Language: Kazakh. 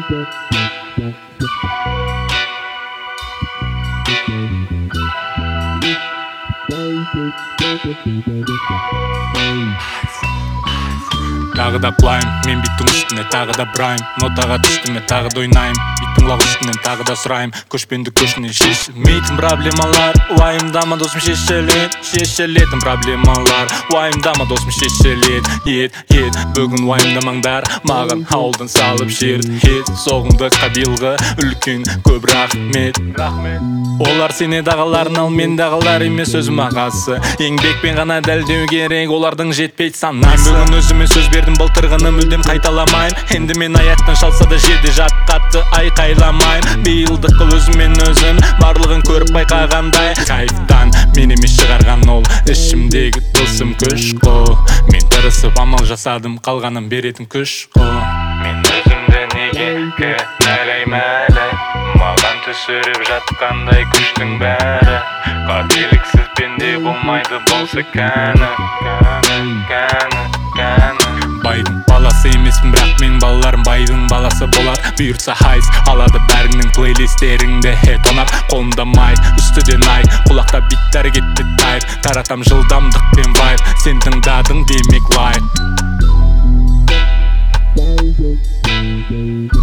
Тағы да құлайым, мен биттің үстіне тағы да бұрайым. Нотаға түстіме тағы да ойнайым. Биттің лақ үстінен тағы да сұрайым. Көшпенді көшіне шешілмейтін проблемалар. Уайымдама досым, шешілетін проблемалар. Уайымдама досым, шешілет. Бүгін уайымдамаңдар, маған ауылдан салып жерт. Соғымдыққа биылғы үлкен көп рахмет. Олар сене дағаларын ал, мен дағалар емес өзім ағасы. Еңбекпен ғана дәлдеу керек, олардың жетпейді санасы. Мен бүгін өзіме сөз бердім, былтырғыны мүлдем қайталамайым. Енді мен аяқтан шалса да жерде жат қатты айқайламайым. Биылдық қыл өзімен өзім, барлығын көріп байқағандай. Кайфтан мен емес шығарған ол ішімдегі тылсым күш қо. Мен тырысып амал жасадым, қалғанын беретін күш қо. Мен өзімді неге кінәлаймын әлі, маған түсіріп жатқандай күштің бәрі. Қателіксіз пенде болмайды болса кәні. Байдың баласы емеспін, бірақ мен балаларым байдың баласы болады. Бұйыртса хайс алады бәріңнің плейлистеріңді тонап. Қолымда майк, үстіде найк, құлақта биттер кетті тайп. Таратам жылдамдық пен вайб, сен тыңдадың демек лайк.